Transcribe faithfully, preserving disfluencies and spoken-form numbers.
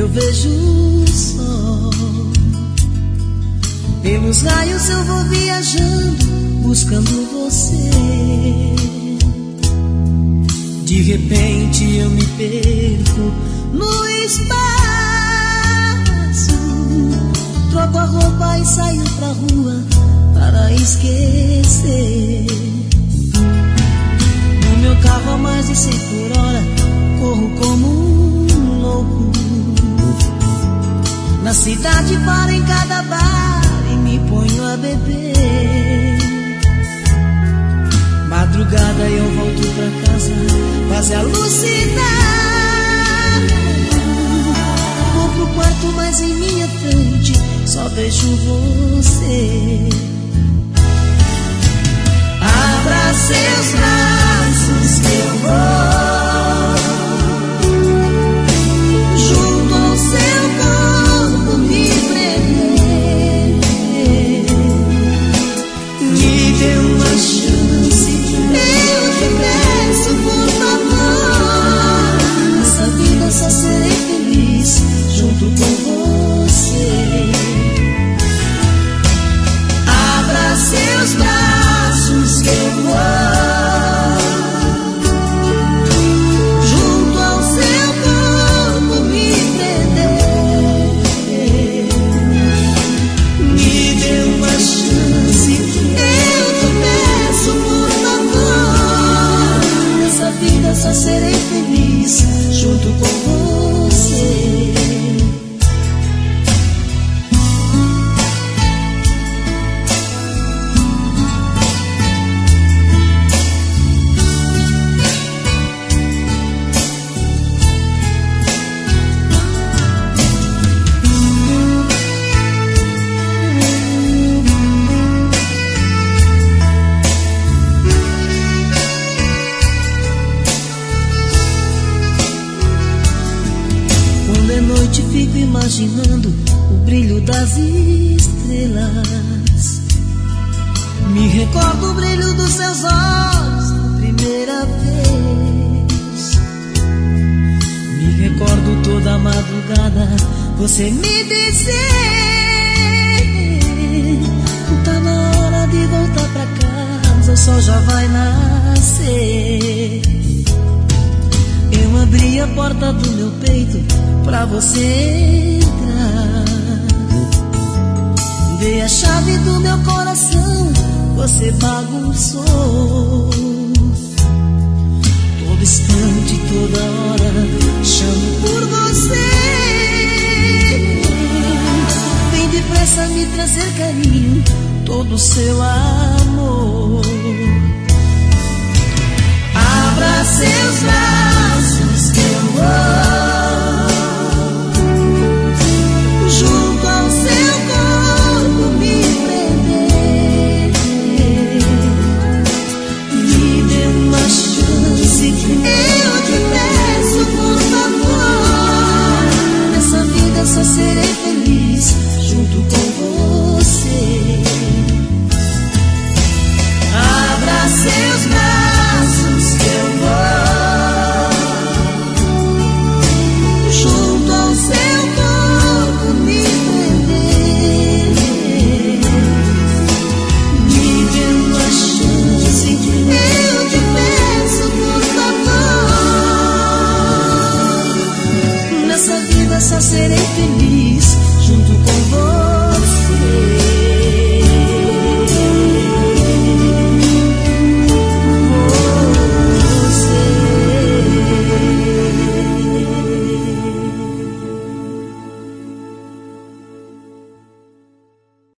eu vejo o sol. Pelos raios eu vou viajando, buscando você. De repente eu me perco no espaço. Troco a roupa e saio pra rua para esquecer. No meu carro a mais de cem por hora, corro como um louco. Na cidade paro em cada bar e me ponho a beber. Madrugada eu volto pra casa, quase alucinado. Vou pro quarto, mas em minha frente só vejo você. Abra seus braços que eu vou junto ao seu corpo me prender. Me dê uma chance, eu te peço por favor. Nessa vida só serei feliz junto com você. Abra seus braços que eu vou junto ao seu corpo me prender. Me dê uma chance, eu te peço por favor. Nessa vida só serei feliz junto com você. Fico imaginando o brilho das estrelas. Me recordo o brilho dos seus olhos na primeira vez. Me recordo toda a madrugada você me dizer: tá na hora de voltar pra casa, o sol já vai nascer. Eu abri a porta do meu peito pra você entrar. Dei a chave do meu coração, você bagunçou. Todo instante, toda hora, chamo por você. Vem depressa me trazer carinho, todo o seu amor. Abra seus braços que eu vou junto ao seu corpo me prender. Me dê uma chance, eu te peço por favor. Nessa vida só serei